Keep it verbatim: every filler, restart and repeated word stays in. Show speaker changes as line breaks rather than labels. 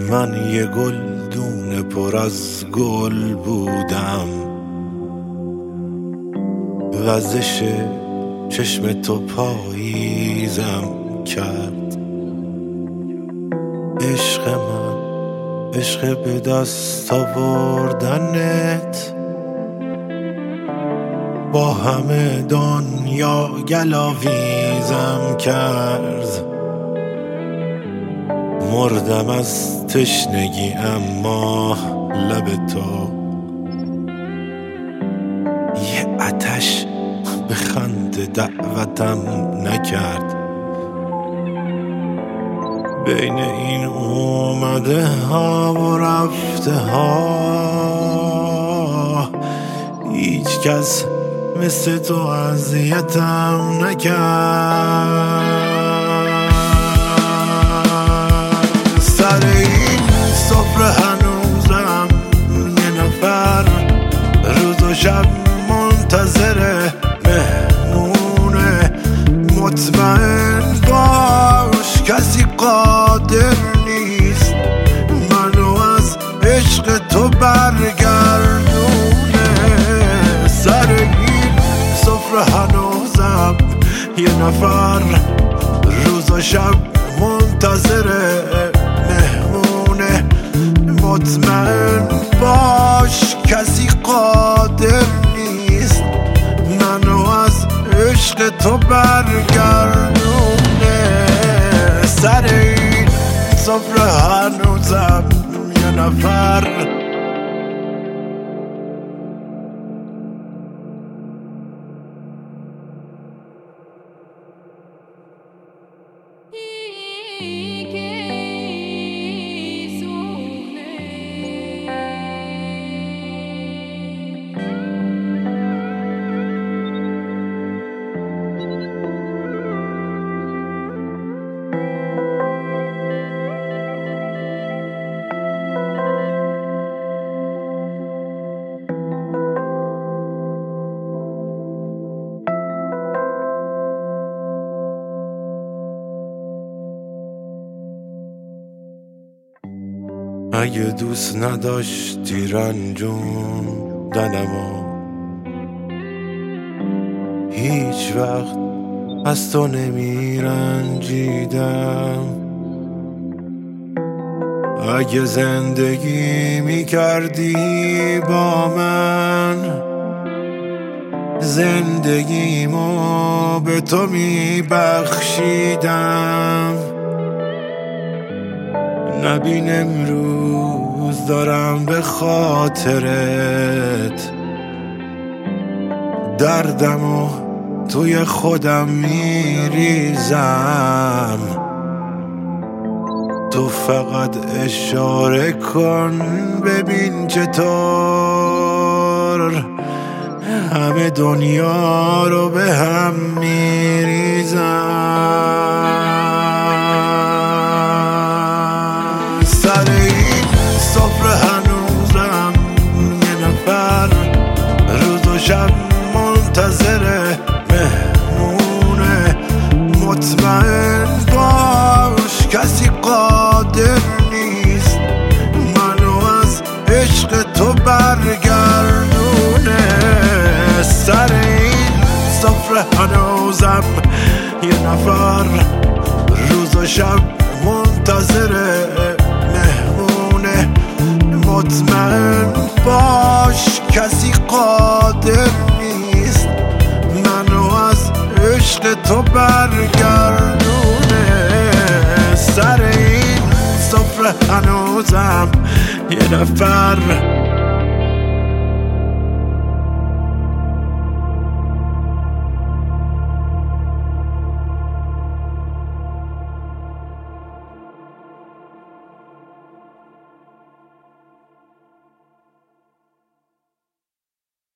من یه گلدون پر از گل بودم، وزش چشم تو پاییزم کرد. عشق من، عشق به دست آوردنت، با همه دنیا گلاویزم کرد. مردم از تشنگی اما لب تو یه آتش به خنده دعوتم نکرد. بین این اومده ها و رفته ها هیچ کس مثل تو اذیتم نکرد. سر این سفره هنوزم یه نفر روز و شب منتظر مهمونه. مطمئن باش کسی قادر نیست منو از عشق تو برگردونه. سر این سفره هنوزم یه نفر روز و شب منتظره مهمونه. مطمئن باش کسی قادر نیست منو از عشق تو برگردونه. سر این سفره هنوزم یه نفر اگه دوست نداشتی رنجوندنمو هیچ وقت از تو نمی رنجیدم. اگه زندگی می کردی با من زندگیمو به تو می بخشیدم. نبین امروز دارم به خاطرت دردمو توی خودم میریزم. تو فقط اشاره کن ببین چطور همه دنیا رو به هم میریزم. سر این سفره هنوزم یه نفر روز و شب منتظر مهمونه. مطمئن باش کسی قادر نیست منو از عشق تو برگردونه. سر این سفره هنوزم یه نفر روز و شب منتظر مهمونه. مطمئن باش کسی قادر نیست منو از عشق تو برگردونه. سر این سفره هنوزم یه نفر